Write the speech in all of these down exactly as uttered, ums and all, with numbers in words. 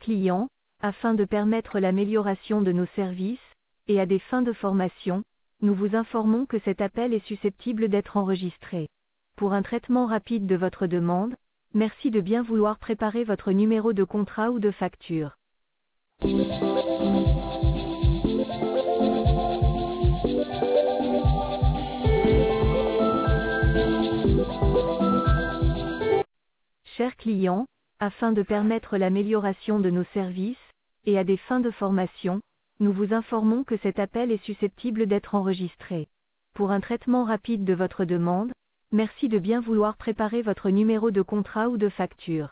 client, afin de permettre l'amélioration de nos services, et à des fins de formation, nous vous informons que cet appel est susceptible d'être enregistré. Pour un traitement rapide de votre demande, merci de bien vouloir préparer votre numéro de contrat ou de facture. Chers clients, afin de permettre l'amélioration de nos services, et à des fins de formation, nous vous informons que cet appel est susceptible d'être enregistré. Pour un traitement rapide de votre demande, merci de bien vouloir préparer votre numéro de contrat ou de facture.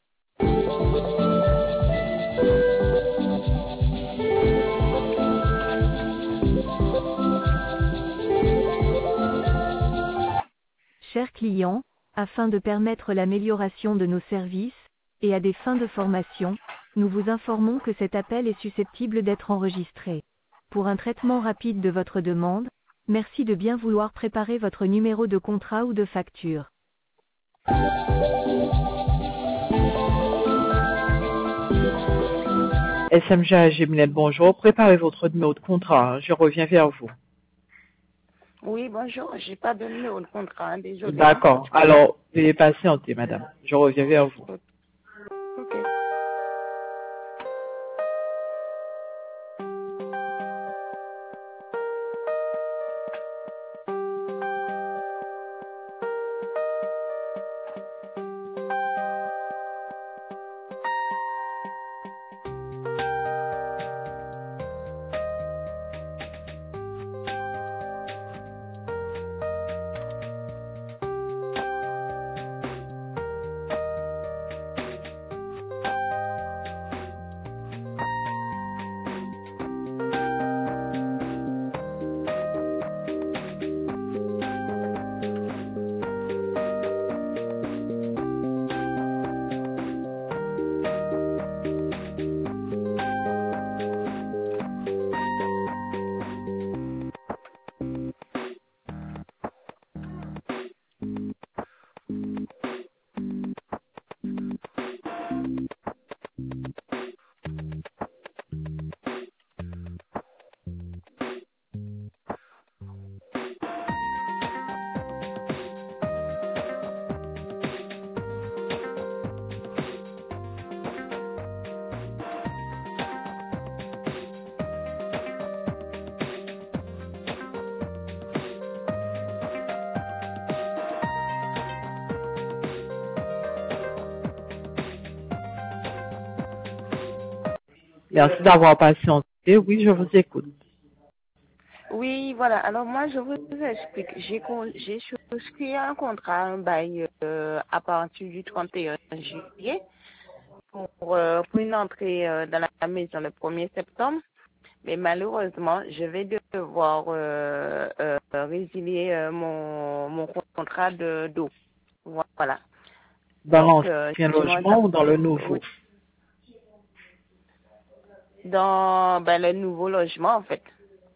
Chers clients, afin de permettre l'amélioration de nos services, et à des fins de formation, nous vous informons que cet appel est susceptible d'être enregistré. Pour un traitement rapide de votre demande, merci de bien vouloir préparer votre numéro de contrat ou de facture. S M G A G Minette, bonjour. Préparez votre numéro de contrat. Je reviens vers vous. Oui, bonjour. J'ai pas de numéro de contrat, hein, désolé. D'accord. Alors, veuillez patienter, madame. Je reviens vers vous. Ok. Merci d'avoir patienté. Oui, je vous écoute. Oui, voilà. Alors moi, je vous explique. J'ai con- j'ai souscrit un contrat, un bail euh, à partir du trente et un juillet pour, euh, pour une entrée euh, dans la maison le premier septembre. Mais malheureusement, je vais devoir euh, euh, résilier euh, mon, mon contrat de d'eau. Voilà. Dans Donc, euh, l'ancien j'aimerais logement ou dans le nouveau? oui, dans ben, le nouveau logement, en fait.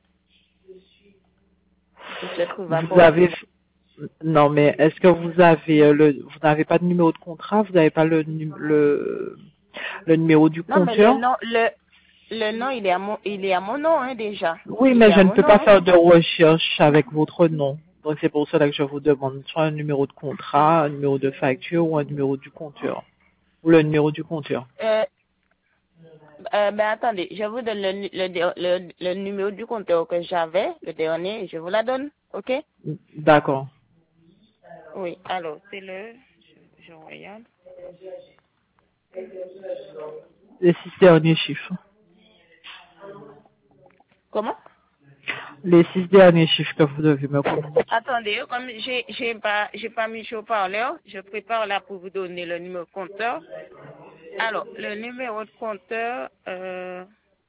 Qui se trouve à Vous avez... Portsmouth. Non, mais est-ce que vous avez euh, le... Vous n'avez pas de numéro de contrat? Vous n'avez pas le, nu- le... le numéro du Non, mais le compteur? nom, le, le nom, il est à mon, il est à mon nom, hein, déjà. Oui, Il mais est je à ne mon peux pas nom. faire de recherche avec votre nom. Donc c'est pour cela que je vous demande soit un numéro de contrat, un numéro de facture ou un numéro du compteur. Ou le numéro du compteur. Euh, euh, ben attendez, je vous donne le, le, le, le numéro du compteur que j'avais, le dernier, je vous la donne, ok? D'accord. Oui, alors, c'est le, je, je regarde. Les six derniers chiffres. Comment? Les six derniers chiffres que vous devez me communiquer. Attendez, comme j'ai, j'ai pas, j'ai pas mis chaud parleur, je prépare là pour vous donner le numéro de compteur. Alors, le numéro de compteur, euh,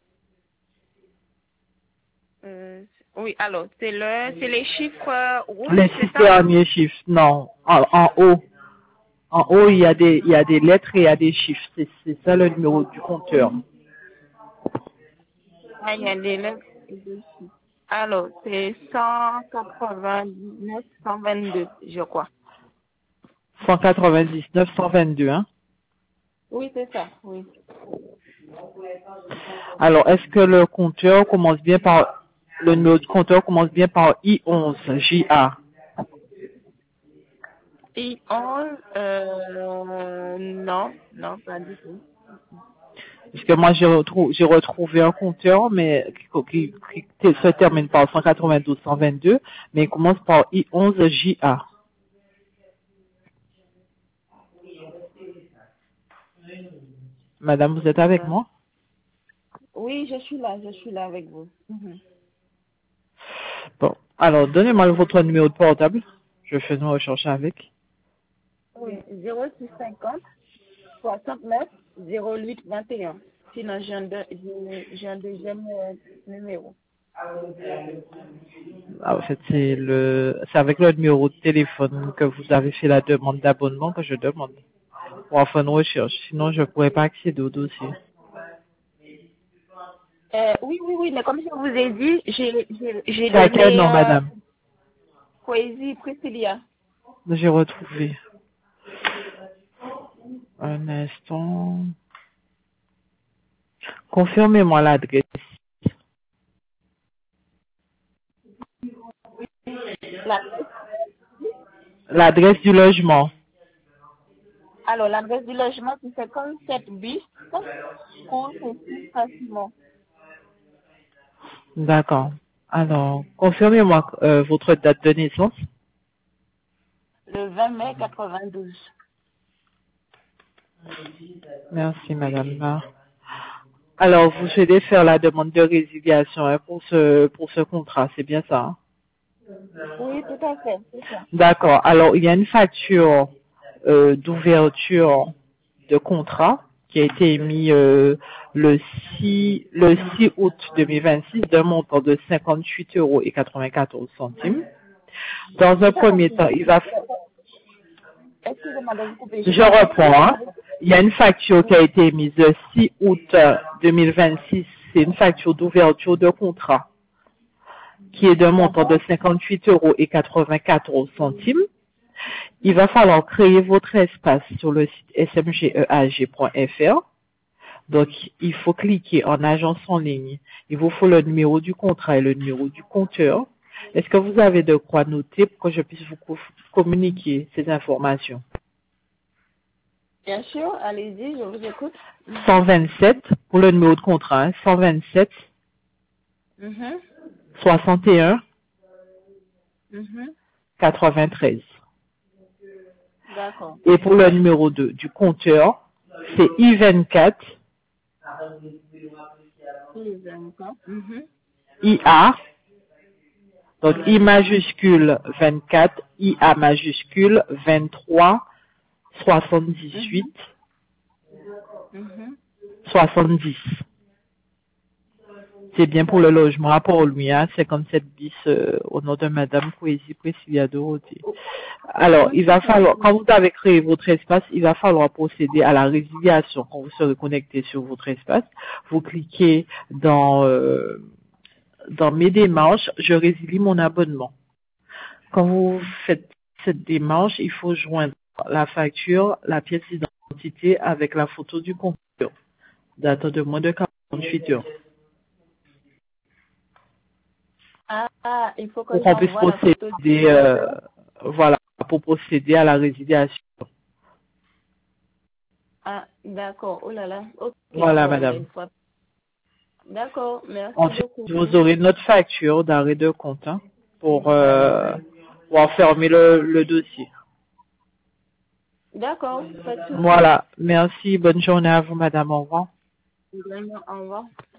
euh, oui, alors, c'est le, c'est les chiffres euh, rouges, Les c'est six ça? derniers chiffres, non. En, en haut. En haut, il y a des, il y a des lettres et il y a des chiffres. C'est, c'est ça le numéro du compteur. Ah, il y a des lettres et des chiffres. Alors, c'est cent quatre-vingt-dix-neuf, cent vingt-deux, je crois. cent quatre-vingt-dix-neuf cent vingt-deux, hein. Oui, c'est ça, oui. Alors, est-ce que le compteur commence bien par, le numéro de compteur commence bien par I onze J A? I onze, euh, non, non, pas du tout. Parce que moi, j'ai retrou- j'ai retrouvé un compteur, mais qui, qui, qui se termine par cent quatre-vingt-douze cent vingt-deux, mais il commence par I onze J A. Madame, vous êtes avec moi? Oui, je suis là, je suis là avec vous. Mhm. Bon. Alors, donnez-moi votre numéro de portable. Je fais une recherche avec. Oui, zéro six cinquante soixante-neuf zéro huit vingt et un. Sinon, j'ai un, deux- j'ai- j'ai un deuxième euh, numéro. Ah, en fait, c'est le, c'est avec le numéro de téléphone que vous avez fait la demande d'abonnement que je demande. Pour faire une recherche. Sinon, je ne pourrais pas accéder au dossier. Euh, oui, oui, oui, mais comme je vous ai dit, j'ai j'ai- j'ai C'est à quel donné nom, euh, madame? Poésie Priscilla. J'ai retrouvé. Un instant. Confirmez-moi l'adresse. L'adresse- L'adresse du logement. Alors, l'adresse du logement, c'est cinquante-sept bis, cours facilement. D'accord. Alors, confirmez-moi euh, votre date de naissance. Le vingt mai quatre-vingt-douze. Merci, madame. Alors, vous souhaitez faire la demande de résiliation hein, pour ce pour ce contrat, c'est bien ça? Hein? Oui, tout à fait, c'est ça. D'accord. Alors, il y a une facture euh, d'ouverture de contrat qui a été émise euh, le six le six août deux mille vingt-six d'un montant de cinquante-huit euros et quatre-vingt-quatorze centimes. Dans un J'ai pas premier compris. temps, il va. Excusez-moi de vous couper. J'ai Je pas compris. reprends. Hein. Il y a une facture qui a été émise le six août deux mille vingt-six. C'est une facture d'ouverture de contrat qui est d'un montant de D'accord. cinquante-huit euros et quatre-vingt-quatorze centimes. Il va falloir créer votre espace sur le site s m g e a g point f r. Donc, il faut cliquer en agence en ligne. Il vous faut le numéro du contrat et le numéro du compteur. Est-ce que vous avez de quoi noter pour que je puisse vous co- communiquer ces informations? Bien sûr, allez-y, je vous écoute. cent vingt-sept pour le numéro de contrat, hein, cent vingt-sept Mhm. soixante et un Mhm. quatre-vingt-treize. D'accord. Et pour le numéro deux du compteur, c'est I vingt-quatre Oui, d'accord. Mhm. I A, donc I majuscule vingt-quatre, I A majuscule vingt-trois soixante-dix-huit Mhm. soixante-dix. C'est bien pour le logement à Port-Louis, hein, cinquante-sept bis euh, au nom de Madame Poésie Priscilla Dorothée. Alors, Oui, il va c'est ça. falloir, quand vous avez créé votre espace, il va falloir procéder à la résiliation. Quand vous serez connecté sur votre espace, vous cliquez dans euh, dans mes démarches, je résilie mon abonnement. Quand vous faites cette démarche, il faut joindre la facture, la pièce d'identité avec la photo du compteur, datant de moins de quarante-huit heures. Ah, ah, il faut que Pour qu'on puisse j'envoie la photo du procéder, euh, compteur. voilà, pour procéder à la résiliation. Ah, d'accord. Oh là là. Ok, Voilà, bon, ben, madame. une fois. D'accord, merci Ensuite, beaucoup. vous aurez notre facture d'arrêt de compte hein, pour, euh, pour enfermer le, le dossier. D'accord, pas de souci. Voilà. Merci. Bonne journée à vous, madame. Au revoir. Vraiment, au revoir.